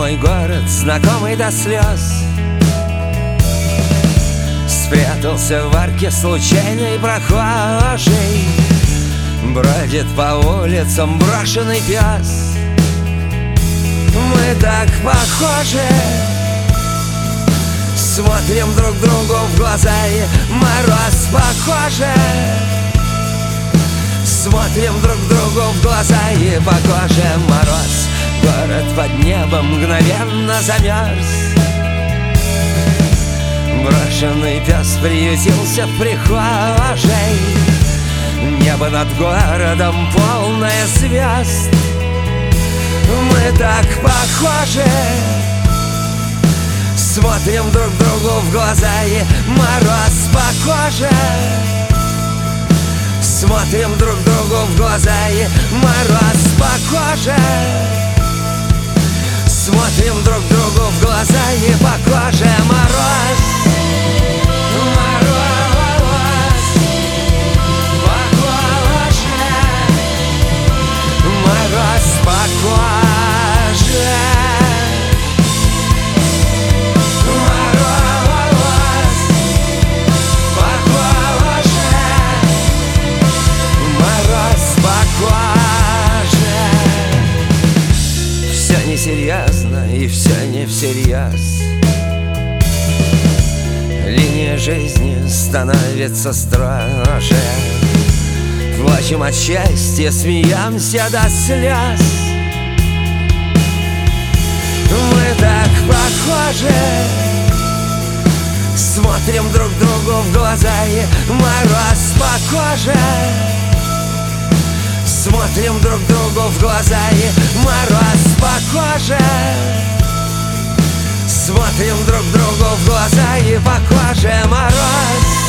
мой город, знакомый до слез, спрятался в арке случайный прохожий. Бродит по улицам брошенный пес. Мы так похожи, смотрим друг другу в глаза, и мороз похоже. Смотрим друг другу в глаза, и по коже мороз. Город под небом мгновенно замерз. Брошенный пес приютился в прихожей. Небо над городом полное звезд. Мы так похожи, смотрим друг другу в глаза, и мороз по коже. Смотрим друг другу в глаза, и мороз по коже. Смотрим друг другу в глаза, и по коже мороз. Мороз по коже. Мороз по коже. Мороз по коже. Мороз по коже. Все несерьезно и все не всерьез. Линия жизни становится строже. Плачем от счастья, смеемся до слез. Мы так похожи, смотрим друг другу в глаза, и мороз по коже. Смотрим друг другу в глаза, и мороз по коже. Смотрим друг другу в глаза, и по коже мороз.